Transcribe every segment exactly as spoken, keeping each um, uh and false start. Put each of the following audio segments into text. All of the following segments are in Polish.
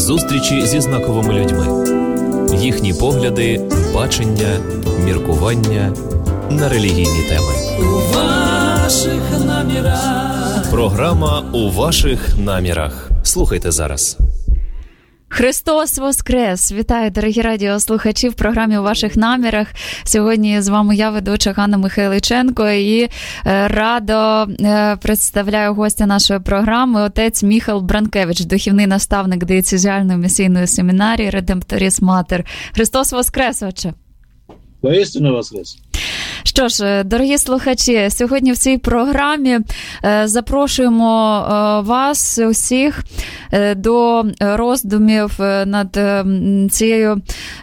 Зустрічі зі знаковими людьми. Їхні погляди, бачення, міркування на релігійні теми. У ваших намірах. Програма «У ваших намірах». Слухайте зараз. Христос Воскрес! Вітаю, дорогі радіослухачі, в програмі «У ваших намірах». Сьогодні з вами я, ведуча Ганна Михайличенко, і радо представляю гостя нашої програми, отець Міхал Бранкевич, духовний наставник Дієцезіальної місійної семінарії «Редемпторіс Матер». Христос Воскрес, отче! Воістину Воскрес! Що ж, дорогі слухачі, сьогодні в цій програмі запрошуємо вас усіх до роздумів над цією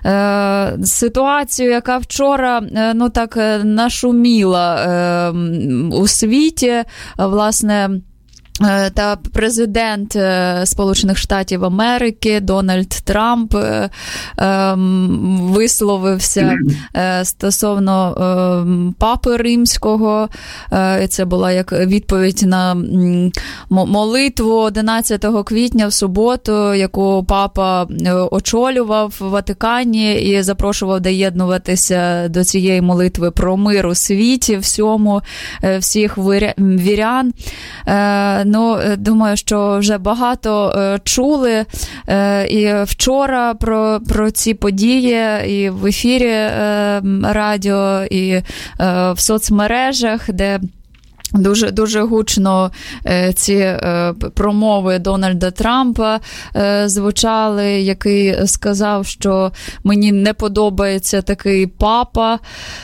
ситуацією, яка вчора, ну так, нашуміла у світі, власне, та президент Сполучених Штатів Америки Дональд Трамп е, е, висловився е, стосовно е, Папи Римського. Е, це була як відповідь на м, молитву одинадцятого квітня в суботу, яку Папа очолював в Ватикані і запрошував доєднуватися до цієї молитви про мир у світі, всьому, е, всіх вірян. Е, Ну, думаю, що вже багато е, чули е, і вчора про, про ці події, і в ефірі е, радіо, і е, в соцмережах, де Дуже, дуже гучно е, ці е, промови Дональда Трампа е, звучали, який сказав, що мені не подобається такий папа,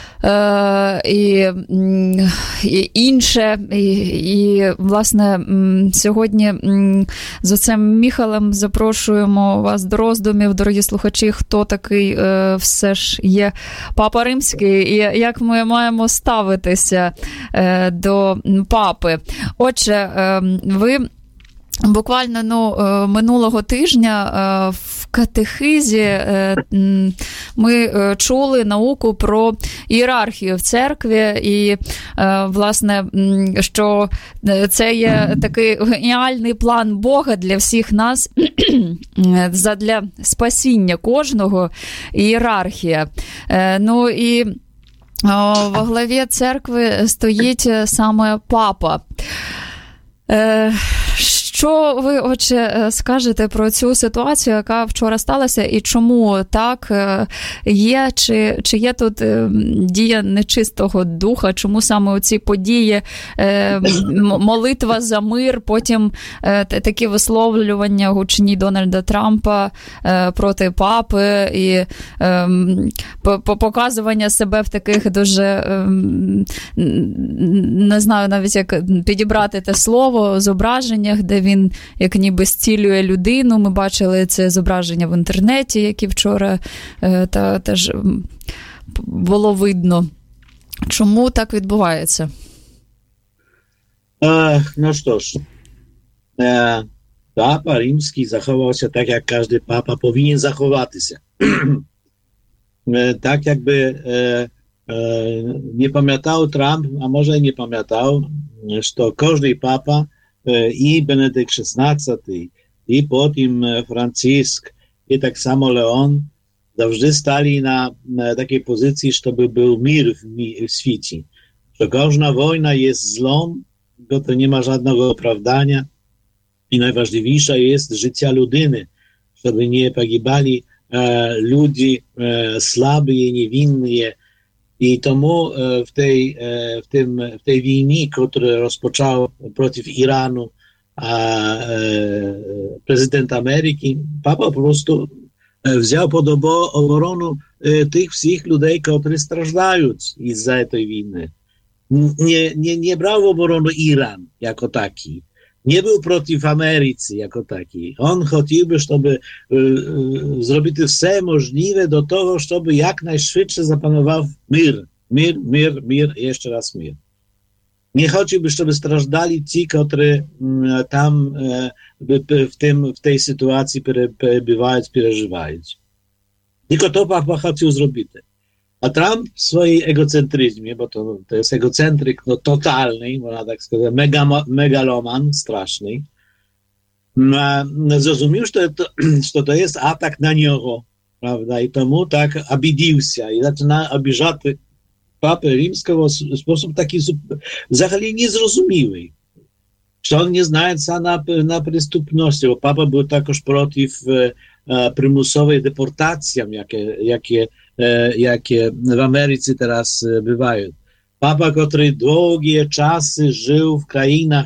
Е, і, і інше. І, і, власне, сьогодні з отцем Міхалем запрошуємо вас до роздумів, дорогі слухачі, хто такий е, все ж є Папа Римський і як ми маємо ставитися е, до папи. Отже, е, ви буквально ну, минулого тижня в катехизі ми чули науку про ієрархію в церкві і, власне, що це є такий геніальний план Бога для всіх нас, задля спасіння кожного, ієрархія. Ну і во главі церкви стоїть саме папа. Що ви, отче, скажете про цю ситуацію, яка вчора сталася, і чому так є? Чи, чи є тут дія нечистого духа? Чому саме ці події, молитва за мир, потім такі висловлювання гучні Дональда Трампа проти папи і показування себе в таких дуже, не знаю навіть, як підібрати те слово, зображеннях, де він як ніби зцілює людину. Ми бачили це зображення в інтернеті, які вчора та, теж було видно. Чому так відбувається? Е, ну що ж, е, Папа Римський заховався так, як кожен папа повинен заховатися. е, так, якби е, е, не пам'ятав Трамп, а може і не пам'ятав, що кожен папа i Benedykt szesnasty, i potem Franciszek, i tak samo Leon, zawsze stali na, na takiej pozycji, żeby był mir w, w świecie. Że każda wojna jest złą, bo to nie ma żadnego opravdania i najważniejsza jest życia ludyny, żeby nie pogibali e, ludzie e, słabe i niewinne. I tomu e, w, tej, e, w, tym, w tej wojnie, która rozpoczął przeciw Iranu a, e, prezydent Ameryki, papa po prostu e, wziął pod obronę e, tych wszystkich ludzi, którzy strażdają z-za tej wojny. Nie, nie, nie brał w obronę Iran jako taki. Nie był przeciw Ameryce jako taki. On chciałby, żeby e, e, zrobić wszystko możliwe do tego, żeby jak najszybciej zapanował mir. Mir, mir, mir, jeszcze raz mir. Nie chciałby, żeby strażdali ci, którzy m, tam e, w, tym, w tej sytuacji przebywają, przeżywają. Tylko to papa chciał zrobić. A Trump w swojej egocentryzmie, bo to, to jest egocentryk no, totalny, można tak сказать, mega, megaloman straszny, Zrozumiał, że to, że to jest atak na niego, prawda, i tomu tak obidziłся i zaczyna obiżać papę римского w sposób taki zupełnie niezrozumiały. Że on nie zna na, na przestępności, bo papa był także przeciw e, przymusowej deportacji, jakie, jakie, e, jakie w Ameryce teraz e, bywają. Papa, który długie czasy żył w krajach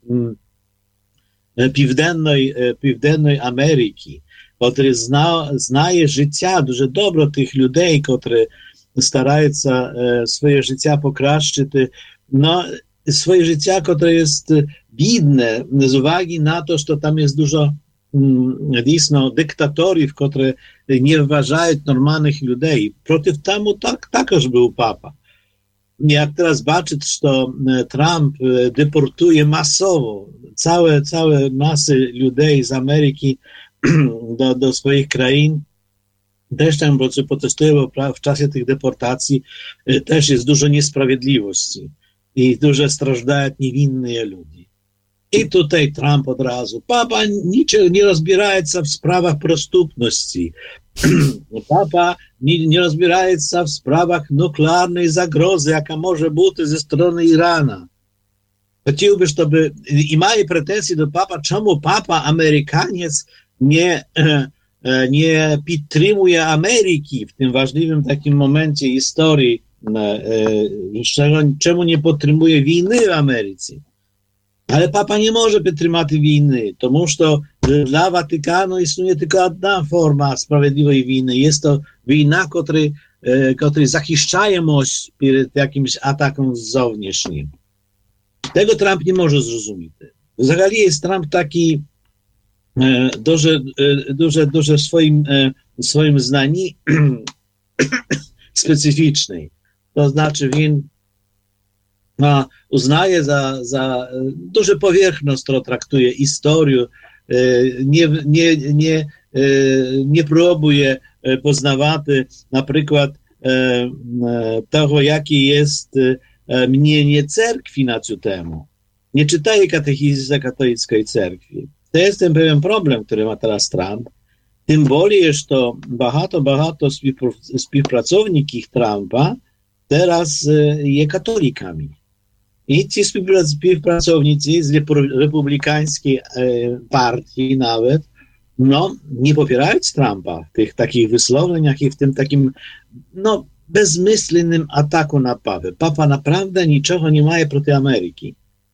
e, piwdennej, e, piwdennej Ameryki, który zna, znaje życia, duże dobro tych ludzi, którzy starają się e, swoje życia pokraszczyć, no, swoje życia, które jest biedne z uwagi na to, że tam jest dużo mm, dyktatorów, które nie uważają normalnych ludzi. Przeciw temu tak, także był papa. Jak teraz zobaczyć, że Trump deportuje masowo całe, całe masy ludzi z Ameryki do, do swoich krain, też tam protestują w czasie tych deportacji, też jest dużo niesprawiedliwości. I dużo strażdają niewinne ludzie. I tutaj Trump od razu. Papa niczego nie rozbiera się w sprawach przestępności. Papa nie, nie rozbiera się w sprawach nuklearnej zagrozy, jaka może być ze strony Irana. Chciałby, żeby... I mają pretensje do papa, czemu papa Amerykaniec nie, nie podtrzymuje Ameryki w tym ważliwym takim momencie historii, czemu nie podtrzymuje wojny w Ameryce. Ale papa nie może podtrzymać wojny, тому що dla Watykanu istnieje tylko jedna forma sprawiedliwej wojny. Jest to wojna, która zachiszczaje mość przed jakimś atakiem zewnętrznym. Tego Trump nie może zrozumieć. Zagali jest Trump taki duże, duże, duże swoim, swoim znaniu specyficznej. To znaczy, on no, uznaje za, za duże powierzchność, która traktuje historię, nie, nie, nie, nie próbuje poznawać na przykład tego, jakie jest mnienie cerkwi na ten temat. Nie czytaje katechizmu katolickiej cerkwi. To jest ten pewien problem, który ma teraz Trump. Tym bardziej, że to багато, багато współpracowników Trumpa teraz jest katolikami. I ci współpracownicy z republikańskiej partii nawet, no, nie popierają Trumpa w tych takich wysłowieniach i w tym takim, no, bezmyślnym ataku na papę. Papa naprawdę niczego nie ma przeciw Ameryki.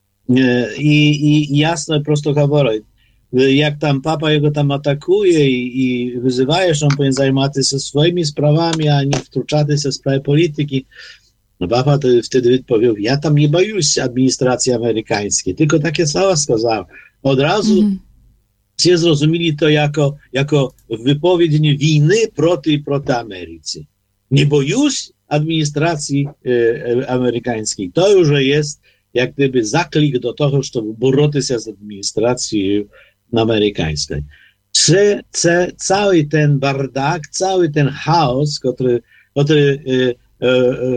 I, i jasno, prosto говорить, jak tam papa jego tam atakuje i, i wyzywaje, że on powinien zajmować się swoimi sprawami, a nie wtrącać się w sprawy polityki. No papa to wtedy odpowiedział, ja tam nie boję się administracji amerykańskiej, tylko takie słowa skazał. Od razu mm. się zrozumieli to jako, jako wypowiedzenie winy proti, proti Ameryce. Nie boję się administracji e, amerykańskiej. To już jest jak gdyby zaklik do tego, żeby boroti się z administracją amerykańską. Czy, czy cały ten bardak, cały ten chaos, który, który, e,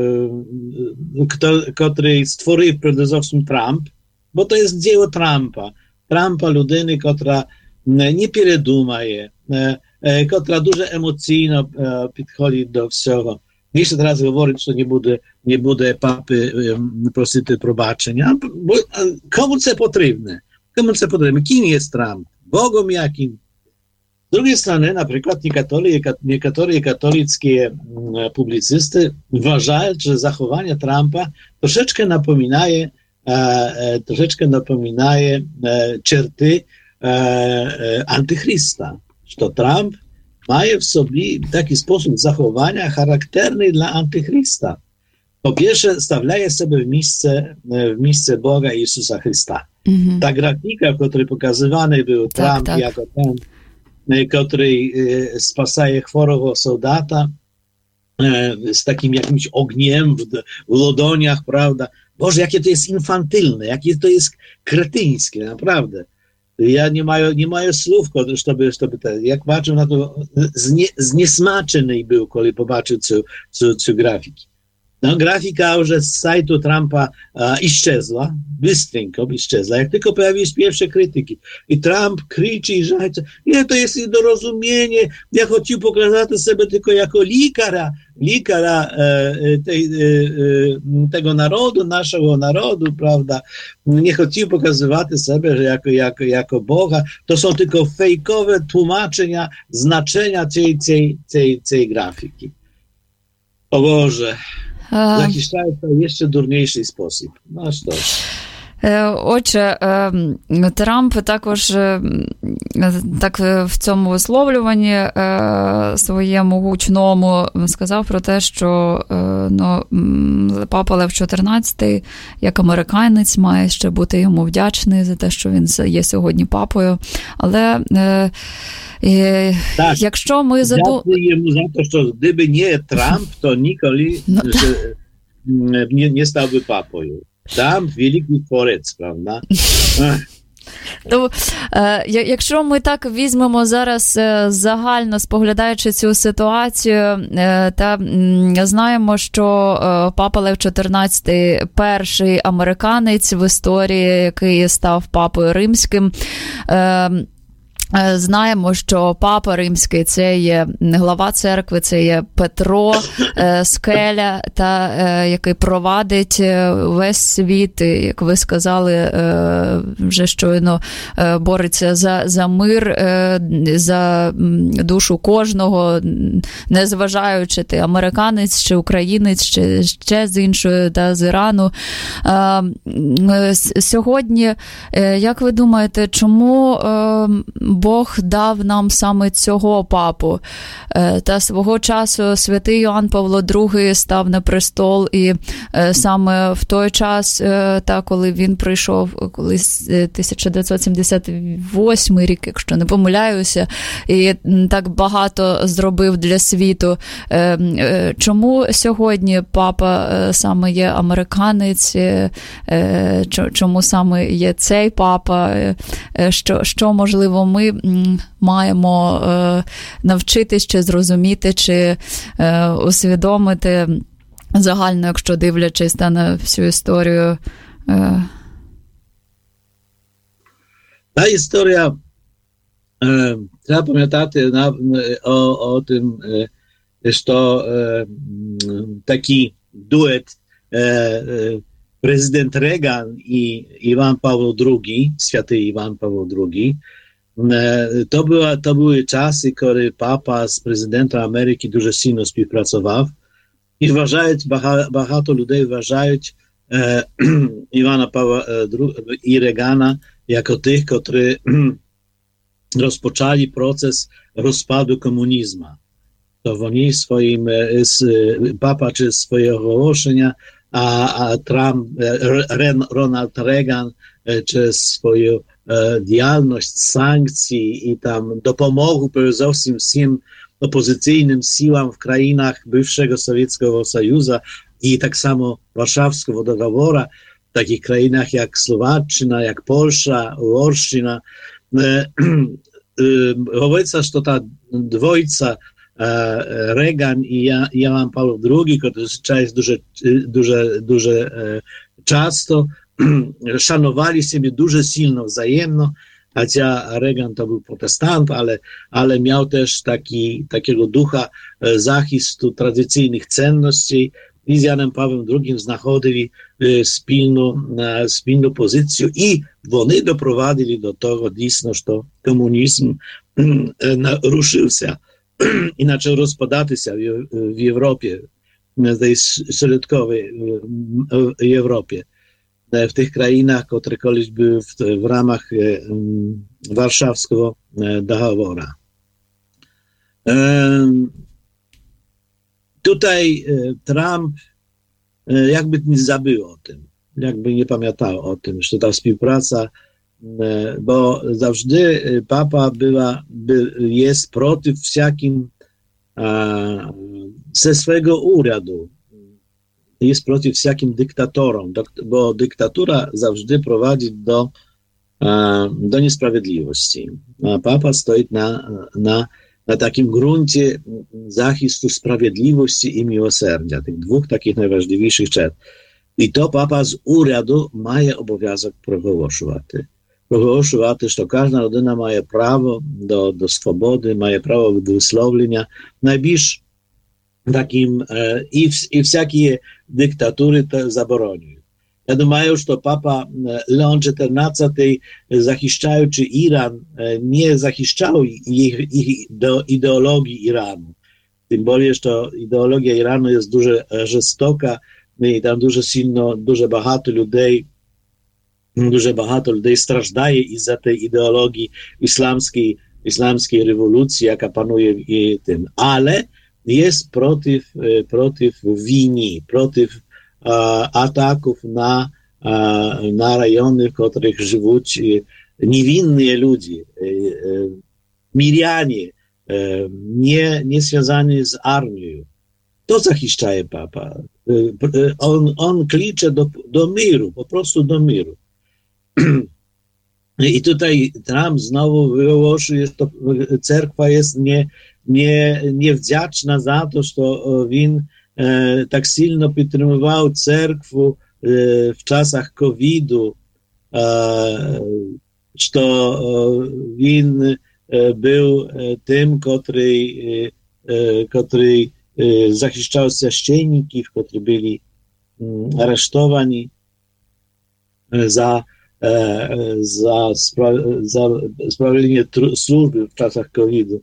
e, który, który stworzył przede wszystkim Trump, bo to jest dzieło Trumpa. Trumpa, ludyny, która nie pierduma je, e, e, która dużo emocjonalnie e, podchodzi do wszystkiego. Jeszcze teraz mówić, że nie będzie, nie będzie papy um, prosić probaczenia, bo komu to potrzebne? Komu to potrzebne? Kim jest Trump? Bogom jakim? Z drugiej strony, na przykład niektóre katolickie publicysty uważają, że zachowanie Trumpa troszeczkę napominaje, e, troszeczkę napominaje e, czerty e, e, antychrysta. Że Trump ma w sobie taki sposób zachowania charakterny dla antychrysta. Po pierwsze, stawia sobie w miejsce, w miejsce Boga Jezusa Chrysta. Mm-hmm. Ta grafika, w której pokazywany był tak, Trump tak. jako ten, który spasaje chorego soldata z takim jakimś ogniem w, w lodoniach, prawda? Boże, jakie to jest infantylne, jakie to jest kretyńskie, naprawdę. Ja nie mają, nie mają słów, żeby, żeby te, jak patrzę na to, znie, zniesmaczony był, kiedy popatrzył co, co, co grafiki. No, grafika już z sajtu Trumpa a, исчезła, bystrenько исчезła, jak tylko pojawiły się pierwsze krytyki. I Trump krzyczy, że nie, to jest niedorozumienie, ja chciał pokazać sobie tylko jako likara, likara e, tej, e, tego narodu, naszego narodu, prawda? Nie chciał pokazywać sobie, że jako, jako, jako Boga. To są tylko fejkowe tłumaczenia znaczenia tej, tej, tej, tej grafiki. O Boże. Захищають в ще дурніший спосіб. Ну, що ж. Отже, Трамп також так в цьому висловлюванні своєму гучному сказав про те, що ну, папа Лев чотирнадцятий, як американець, має ще бути йому вдячний за те, що він є сьогодні папою. Але так, якщо ми заду... Дякуємо за те, що gdyby nie Trump, to nikoли no, nie, nie stałby papою. Trump – великий творець, правда? То, е, якщо ми так візьмемо зараз е, загально споглядаючи цю ситуацію, е, та м, знаємо, що е, папа Лев чотирнадцятий перший американець в історії, який став папою римським, е, знаємо, що папа римський – це є глава церкви, це є Петро, скеля, та, який провадить весь світ, як ви сказали, вже щойно бореться за, за мир, за душу кожного, незважаючи ти американець, чи українець, чи ще з іншої, та з Ірану. Сьогодні, як ви думаєте, чому Бог дав нам саме цього папу? Та свого часу святий Йоанн Павло другий став на престол, і саме в той час, та коли він прийшов, коли тисяча дев'ятсот сімдесят восьмий рік, якщо не помиляюся, і так багато зробив для світу. Чому сьогодні папа саме є американець? Чому саме є цей папа? Що, що можливо, ми маємо е, навчитись, чи зрозуміти, чи е, усвідомити загально, якщо дивлячись на всю історію. Е. Та історія, е, треба пам'ятати на, о, о тим, е, що е, такий дует е, е, президент Реган і Іван Павло другий, святий Іван Павло другий, To, była, to były czasy, kiedy papa z prezydentem Ameryki dużo silno współpracował i uważają, багато людей uważaють e, Iwana Pawła drugiego i Reagana jako tych, którzy rozpoczęli proces rozpadu komunizmu. To oni swoim, z, papa czy swojego ogłoszenia, a, a Trump, Ren, Ronald Reagan czy swoją діяльність, санкцій і там допомогу передусім всім опозиційним силам в країнах бившого Совєтського Союзу і так само Варшавського договору, в таких країнах як Словаччина, як Польща, Угорщина. Говориться, що та двойця Reagan і Іван Павло другий, які зустрічаються дуже, дуже, дуже часто, szanowali siebie dużo silno wzajemno, chociaż Reagan to był protestant, ale, ale miał też taki, takiego ducha zachistu tradycyjnych cenności i z Janem Pawłem drugim znaходили spilną, spilną pozycję i oni doprowadzili do tego dійсно, że komunizm ruszył się i zaczął rozpadać się w Europie, w tej środkowej Europie. W tych krainach, które kiedyś były w, w ramach e, warszawskiego e, dogoworu. E, tutaj e, Trump e, jakby nie zabył o tym, jakby nie pamiętał o tym, że ta współpraca, e, bo zawsze papa była, by, jest przeciw wszelkim e, ze swego urządu. Jest przeciw wszelkim dyktatorom, bo dyktatura zawsze prowadzi do, do niesprawiedliwości. A papa stoi na, na na takim gruncie zachistu sprawiedliwości i miłosierdzia, tych dwóch takich najważniejszych czet. I to papa z uradu ma obowiązek proголошувати. Proголошувати, що кожна людина має право до, до свободи, має право до висловлення. Найбільш таким е, і, і всякі диктатури заборонюють. Ja думаю, że papa Leon czternasty, zachiszczający Iran, nie zachiszczał ich, ich ideologii Iranu. Tym bardziej, że ideologia Iranu jest dużo żestoka i tam dużo silno, dużo багато людей, dużo багато людей страждає із-за tej ideologii islamskiej, islamskiej rewolucji, jaka panuje w tym. Ale jest przeciw, przeciw wini, przeciw ataków na, na rejony, w których żyją niewinni ludzie, mirianie, nie, nie związani z armią. To zachiszczaje papa. On, on klicze do, do miru, po prostu do miru. I tutaj Trump znowu wyłożył, że to cerkwa jest nie, nie, niewdzięczna za to, że on e, tak silno podtrzymywał cerkwę e, w czasach kowida, e, że on e, był tym, który, e, który e, zachiszczał święcenników, którzy byli m, aresztowani za za, spra- za sprawienie tr- służby w czasach kowida.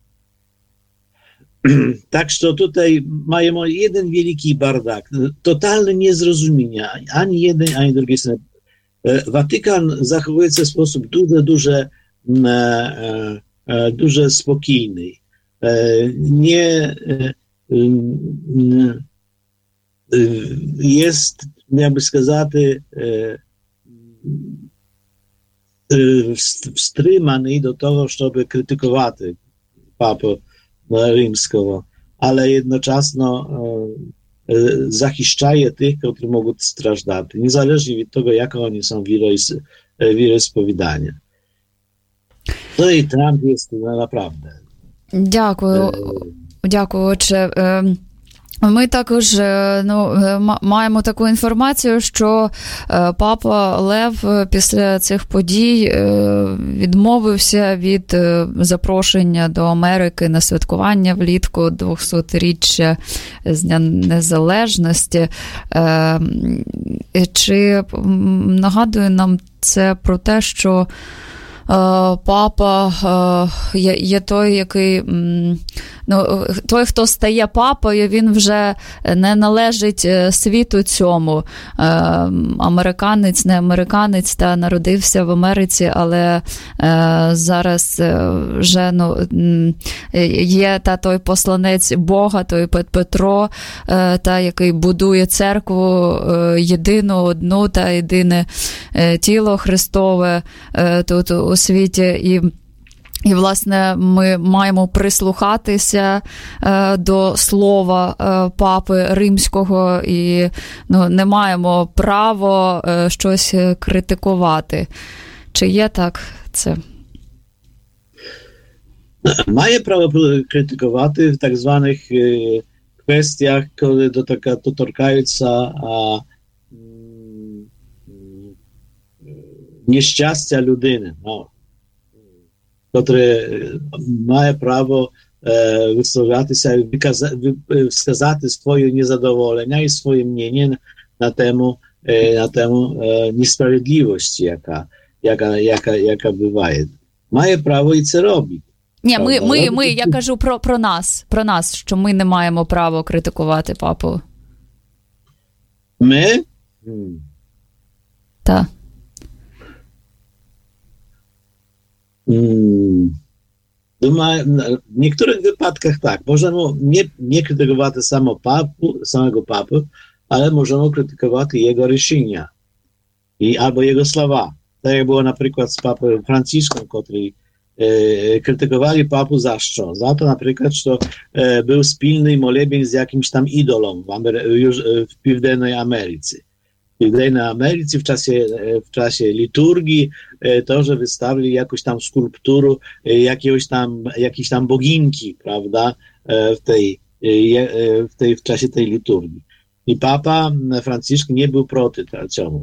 Tak, że tutaj mają jeden wielki bardak, totalne niezrozumienia, ani jeden, ani drugiej strony. Watykan zachowuje się w sposób dużo, dużo, dużo spokojny. Nie jest, jakby сказати, wstrzymany do tego, żeby krytykować papę rzymskiego, ale jednocześnie zachiszczaje tych, którzy mogą stраждать, niezależnie od tego, jakie oni są wieroisповідання. No i Trump jest naprawdę. Дякую. Дякую, отче. Ми також ну, маємо таку інформацію, що папа Лев після цих подій відмовився від запрошення до Америки на святкування влітку двохсотріччя з Дня Незалежності. Чи нагадує нам це про те, що папа є, є той, який, ну, той, хто стає папою, він вже не належить світу цьому. Американець, не американець, та народився в Америці, але зараз вже, ну, є та той посланець Бога, той Петро, та, який будує церкву єдину, одну та єдине тіло Христове тут у світі. І І, власне, ми маємо прислухатися е, до слова е, папи римського і ну, не маємо права е, щось критикувати. Чи є так це? Має право критикувати в так званих е, kwestiach, коли доторкаються а, nieszczęścia людини, no, które ma prawo e, wysławiać się, wskazać swoje niezadowolenia i swoje мнение na temu, e, na temu e, niesprawiedliwości, jaka, jaka, jaka, jaka bywa. Ma prawo i це робить. Ні, ми, ми, ми, я кажу про, про нас, про нас, що ми не маємо права критикувати папу. Ми? Так. Думаю, w niektórych wypadkach tak, możemy nie, nie krytykować samo papu, samego papy, ale możemy krytykować jego решения i albo jego słowa. Tak jak było na przykład z papą Franciszkiem, który e, krytykowali papu za co? Za to na przykład, że e, był spilny molebień z jakimś tam idolą w, Amery- już w Północnej Ameryce. w Pівденній Америці в часі, в часі літургії, to, że wystawili jakąś tam skulpturę jakiegoś tam, jakiejś tam boginki, prawda, w tej, w tej, w czasie tej liturgii. I papa Franciszek nie był proty temu.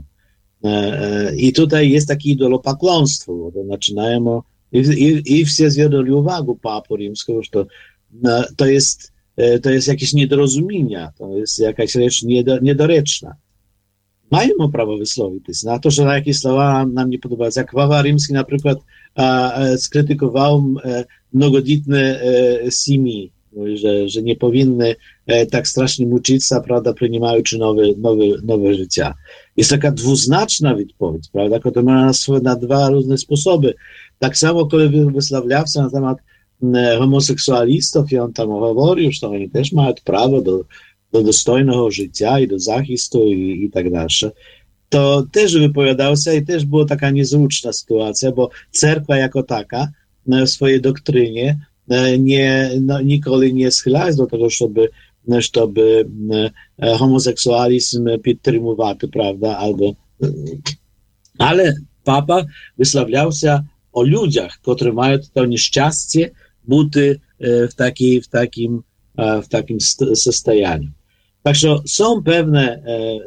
I tutaj jest takie idolopakłonstwo, bo to zaczynają, i, i, i wszyscy zwierzyli uwagę papu rzymskiego, że to, to jest, to jest jakieś niedorozumienia, to jest jakaś rzecz niedoreczna. Mają prawo wysłowić na to, że jakieś słowa nam nie podobają. Jak Papa Rzymski na przykład a, a, skrytykował e, mnogoditne e, simi, że, że nie powinny e, tak strasznie muczyć się, prawda, przyjmując nowe, nowe, nowe życia. Jest taka dwuznaczna odpowiedź, prawda, która ma na, na dwa różne sposoby. Tak samo, kiedy wysławiał się na temat e, homoseksualistów i on tam mówił, że oni też mają prawo do do dostojnego życia i do zachistu i, i tak dalej, to też wypowiadał się i też była taka niezręczna sytuacja, bo cerkwa jako taka w swojej doktrynie nie, no, nigdy nie schylała się do tego, żeby, żeby homoseksualizm podtrzymywać, prawda, albo, ale papa wysławiał się o ludziach, którzy mają to nieszczęście być w, taki, w takim w takim состоянии. Także są pewne,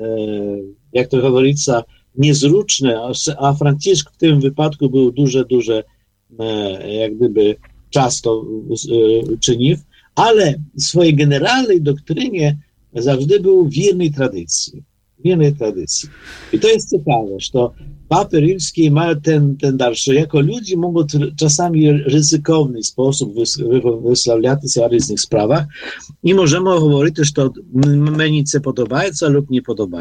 jak to говорится, niezręczne, a Franciszek w tym wypadku był duże, duże, jak gdyby często czynił, ale w swojej generalnej doktrynie zawsze był wierny tradycji. Wiernej tradycji. I to jest ciekawe, że papy rzymskie mają ten, ten dalszy, jako ludzie mogą czasami ryzykowny sposób wysławiać się o różnych sprawach i możemy mówić, że to mnie się podoba lub nie podoba.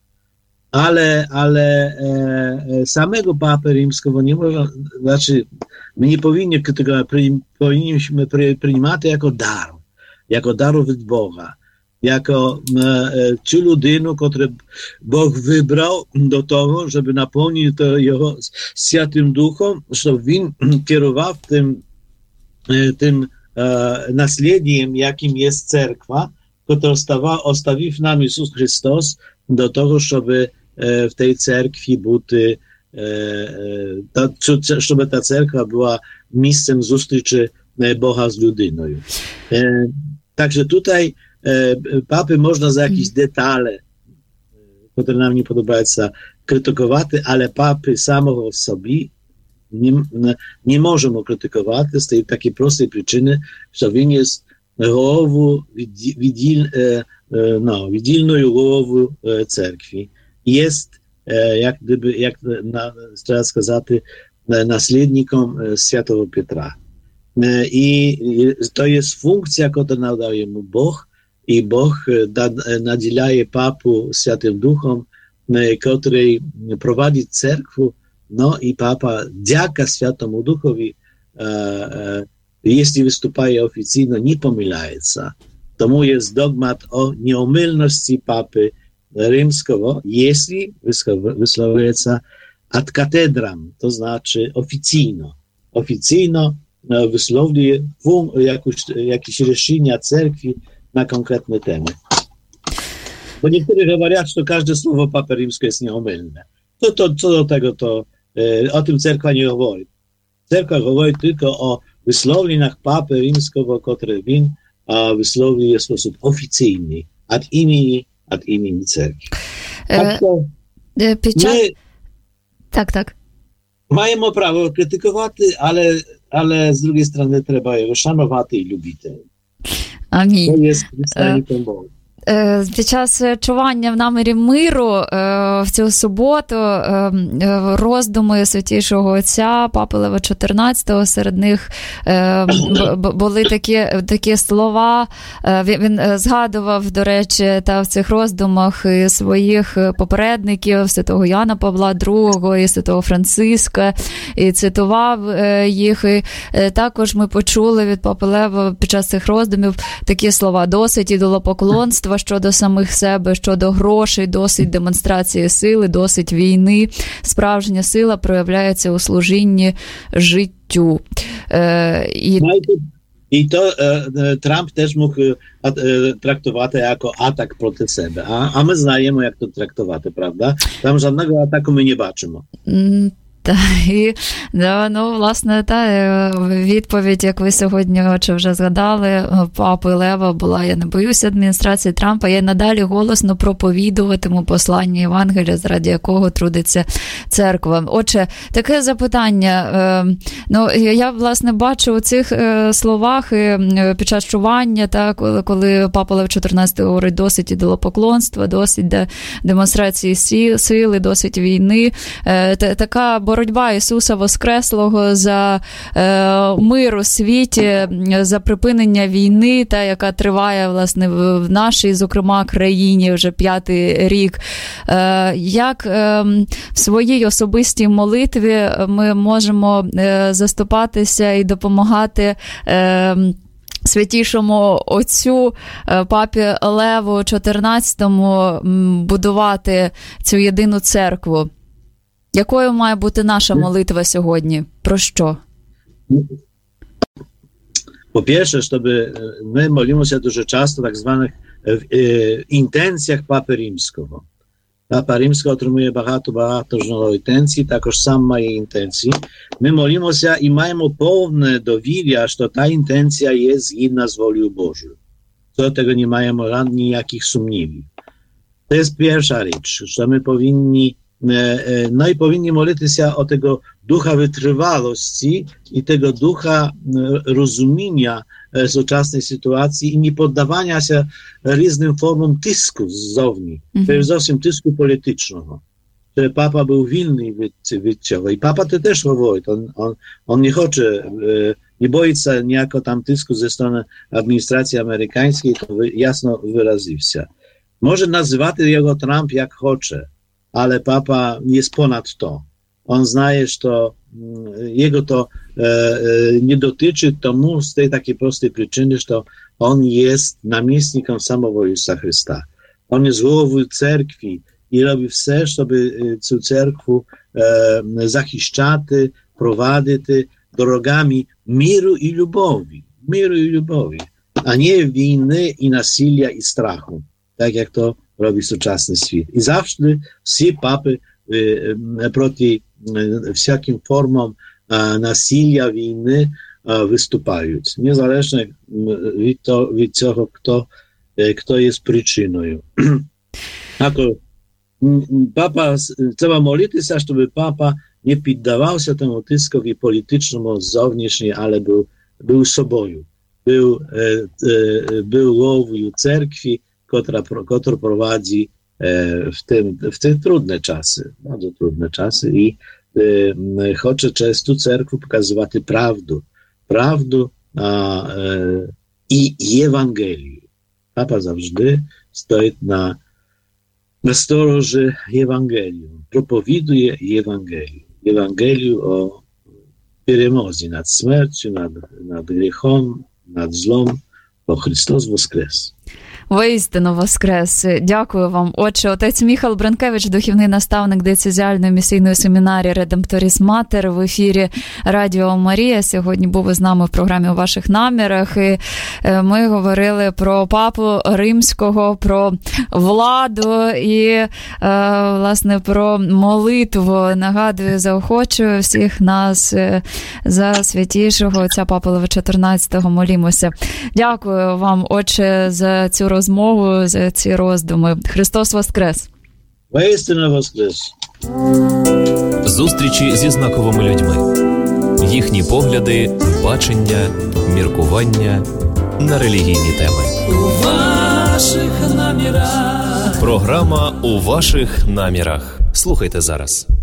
Ale, ale e, samego papy rzymskiego nie można, znaczy my nie powinni krytykować, powinniśmy przyjmować jako dar, jako dar od Boga. Jako e, ci ludynu, które Bóg wybrał do tego, żeby napełnić to Jego Świętym Duchem, żeby On kierował tym, e, tym e, naslędiem, jakim jest cerkwa, która ostawił nam Jezus Chrystus do tego, żeby e, w tej cerkwi buty, e, ta, żeby ta cerkwa była miejscem zustryczy Boga z ludyną. E, także tutaj papy można za jakieś detale, które nam nie podobają się, krytykować, ale papy samego w sobie nie, nie możemy krytykować z tej takiej prostej przyczyny, że on jest głową widil, no, widilną głową cerkwi. Jest jak gdyby, jak na, trzeba сказать, naslędnikiem świętego Piotra. I to jest funkcja, którą nadaje mu Bóg, i Bóg nadzielaje papu Świętym Duchem, który prowadzi cerkwę, no i papa dzięki Świętemu Duchowi, e, e, jeśli występuje oficjalnie, nie pomyla się. Tomu jest dogmat o nieomylności papy rzymskiego, jeśli wysławuje się ad katedram, to znaczy oficjalnie. Oficjalnie wysłowuje jakieś решения cerkwi na konkretne temy. Bo niektórzy mówią, że każde słowo papy rzymskiego jest nieomylne. To, to, co do tego, to e, o tym cerkwa nie mówi. Cerkwa mówi tylko o wysłowieniach papy rzymskiego, które on a wysłowuje w sposób oficjalny, ad imieni, ad imieni cerkwi. Tak, to my tak, tak. Маємо право критикувати, але, але з другої сторони треба його шанувати і любити. Амінь. Це є представником Бога. Під час чування в намірі миру в цю суботу роздуми Святішого Отця Папи Лева чотирнадцятого, серед них були такі, такі слова, він згадував, до речі, та в цих роздумах і своїх попередників, святого Яна Павла другого і святого Франциска, і цитував їх, і також ми почули від Папи Лева під час цих роздумів такі слова: досить ідолопоклонства щодо самих себе, щодо грошей, досить демонстрації сили, досить війни. Справжня сила проявляється у служінні життю. Е, і... Знаєте, І то е, Трамп теж мог е, трактувати як атак проти себе. А, а ми знаємо, як то трактувати, правда? Там жодного атаку ми не бачимо. Mm. Та, і, да, ну, власне, та відповідь, як ви сьогодні чи вже згадали, папи Лева була: я не боюся адміністрації Трампа, я надалі голосно проповідуватиму послання Євангелія, заради якого трудиться церква. Отже, таке запитання. Ну, я, власне, бачу у цих словах під час чування, та, коли, коли папа Лев чотирнадцятий говорить досить ідолопоклонства, досить демонстрації сили, досить війни. Така боротьба Ісуса Воскреслого за е, мир у світі, за припинення війни, та, яка триває, власне, в, в нашій, зокрема, країні вже п'ятий рік. Е, як е, в своїй особистій молитві ми можемо е, заступатися і допомагати е, Святішому Отцю, папі Леву чотирнадцятому будувати цю єдину церкву? Якою має бути наша молитва сьогодні? Про що? Po-pierwsze, żeby my molimy się dużo często w tak zwanych intencjach Papy Римського. Papa Римський отримує багато-багато інтенцій, також сам має інтенції. Ми молимося і маємо повне довір'я, що та інтенція є згідна з волею Божою. Do tego nie маємо ніяких сумнівів. To jest pierwsza rzecz, że my powinni no i powinni modlić się o tego ducha wytrwałości i tego ducha rozumienia współczesnej sytuacji i nie poddawania się różnym formom tysku zowni, przede wszystkim tysku politycznego. Że papa był wilny від цього. I papa to też mówi, on, on, on nie chce, nie boi się niejako tam tysku ze strony administracji amerykańskiej, to jasno wyraził się. Może nazywać jego Trump jak chce, ale papa jest ponad to. On zna, że jego to e, e, nie dotyczy tomu z tej takiej prostej przyczyny, że on jest namiestnikiem samego Jezusa Chrysta. On jest głową cerkwi i robi wszystko, żeby tę cerkwę e, zachiszczać, prowadzić drogami miru i lubowi. Miru i lubowi, a nie winy i nasilia i strachu, tak jak to robi współczesny świat. I zawsze wszyscy papy e, proti e, wszelkim formom e, nasilia, winy e, wystupają. Niezależnie od tego, kto, e, kto jest przyczyną. Ako, papa, trzeba modlić się, żeby papa nie poddawał się temu tyskowi politycznemu zewnętrznie, ale był, był sobą. Był, e, e, był głową cerkwi, która, która prowadzi w, tym, w te trudne czasy, bardzo trudne czasy i e, chce często cerkwu pokazywać prawdę, prawdę a, e, i Ewangelię. Papa zawsze stoi na, na stroży Ewangelii, propowiduje Ewangelię, Ewangelię o перемозі nad śmiercią, nad, nad grzechem, nad zlom, bo Chrystus воскрес. Воістину воскрес. Дякую вам. Отже, отець Міхал Бранкевич, духовний наставник дієцезіальної місійної семінарії Редемпторіс Матер в ефірі Радіо Марія. Сьогодні був із нами в програмі «У ваших намірах». І ми говорили про папу Римського, про владу і, власне, про молитву. Нагадую, заохочую всіх нас за святішого отця Папи Лева чотирнадцятого. Молімося. Дякую вам, отче, за цю розмову, за ці роздуми. Христос воскрес! Воістину воскрес! Зустрічі зі знаковими людьми. Їхні погляди, бачення, міркування на релігійні теми. У ваших намірах. Програма «У ваших намірах». Слухайте зараз.